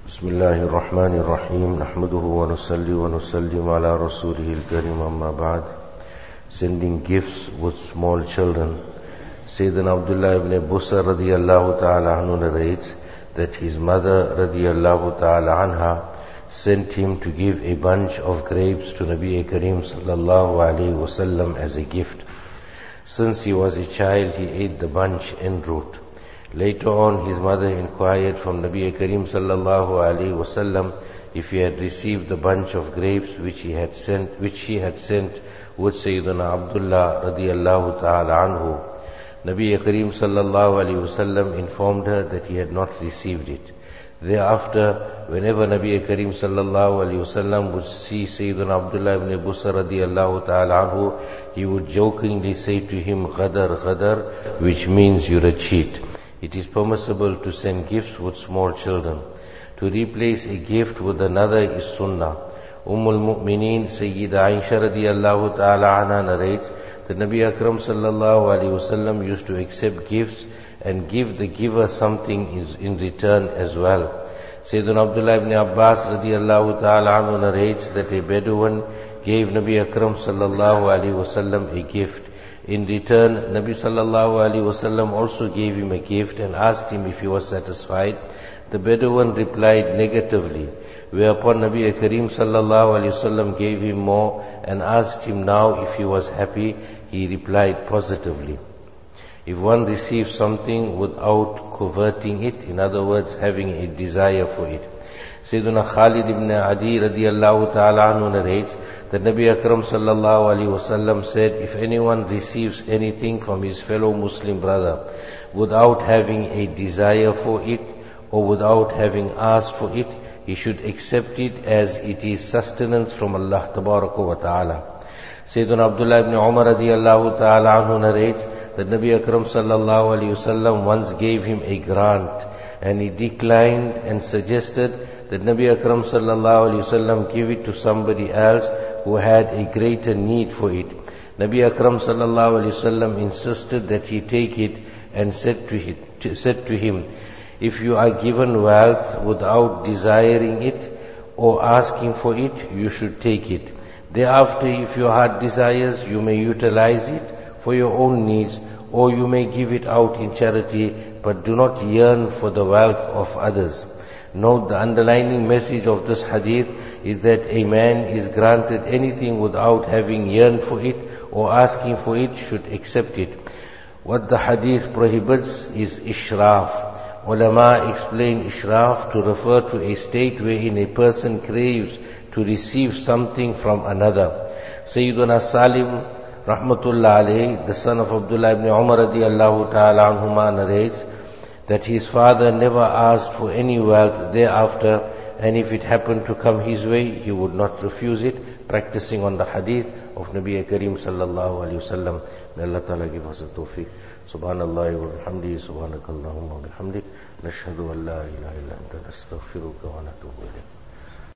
بسم الله الرحمن الرحيم نحمده ونصلي ونسلم على رسوله الكريم أما بعد. Sending gifts with small children. Sayyidina Abdullah ibn Busr radiyallahu ta'ala anhu narrates that his mother radiyallahu ta'ala anha sent him to give a bunch of grapes to Nabi Kareem sallallahu alayhi wasallam as a gift. Since he was a child, he ate the bunch en route. Later on, his mother inquired from Nabi Kareem sallallahu alaihi wasallam if he had received the bunch of grapes which she had sent with Sayyidina Abdullah radiyallahu ta'ala anhu. Nabi Kareem sallallahu alaihi wasallam informed her that he had not received it. Thereafter, whenever Nabi Kareem sallallahu alaihi wasallam would see Sayyidina Abdullah ibn Busr radiyallahu ta'ala anhu, he would jokingly say to him, "Ghadar, ghadar," which means you're a cheat. It is permissible to send gifts with small children. To replace a gift with another is sunnah. Ummul Mu'mineen Sayyida Aisha radiyallahu ta'ala anha narrates that Nabi Akram sallallahu alayhi wasallam used to accept gifts and give the giver something in return as well. Sayyidina Abdullah ibn Abbas radiyallahu ta'ala anhu narrates that a Bedouin gave Nabi Akram sallallahu alayhi wasallam a gift. In return, Nabi sallallahu alaihi wasallam also gave him a gift and asked him if he was satisfied. The Bedouin replied negatively, whereupon Nabi Kareem sallallahu alaihi wasallam gave him more and asked him now if he was happy. He replied positively. If one receives something without coveting it, in other words, having a desire for it. Sayyidina Khalid ibn Adi radiyallahu ta'ala anhu narrates that Nabi Akram sallallahu alaihi wasallam said, if anyone receives anything from his fellow Muslim brother without having a desire for it or without having asked for it, he should accept it as it is sustenance from Allah tabaraka wa ta'ala. Sayyidina Abdullah ibn Umar radiyallahu ta'ala anhu narrates that Nabi Akram sallallahu alaihi wasallam once gave him a grant and he declined and suggested that Nabi Akram sallallahu alaihi wasallam give it to somebody else who had a greater need for it. Nabi Akram sallallahu alaihi wasallam insisted that he take it and said to him, if you are given wealth without desiring it or asking for it, you should take it. Thereafter, if your heart desires, you may utilize it for your own needs, or you may give it out in charity, but do not yearn for the wealth of others. Note, the underlining message of this hadith is that a man is granted anything without having yearned for it or asking for it should accept it. What the hadith prohibits is ishraf. Ulama explain ishraf to refer to a state wherein a person craves to receive something from another. Sayyiduna Salim rahmatullah alayhi, the son of Abdullah ibn Umar radiyallahu ta'ala anhuma, narrates that his father never asked for any wealth thereafter, and if it happened to come his way, he would not refuse it, practicing on the hadith of Nabi Kareem sallallahu alayhi wasallam. May Allah ta'ala give us a tawfiq. Subhanallah wa bihamdihi, subhanakallahumma wa bihamdik, nashhadu an la ilaha illa anta nastaghfiruka wa natubu ilayk.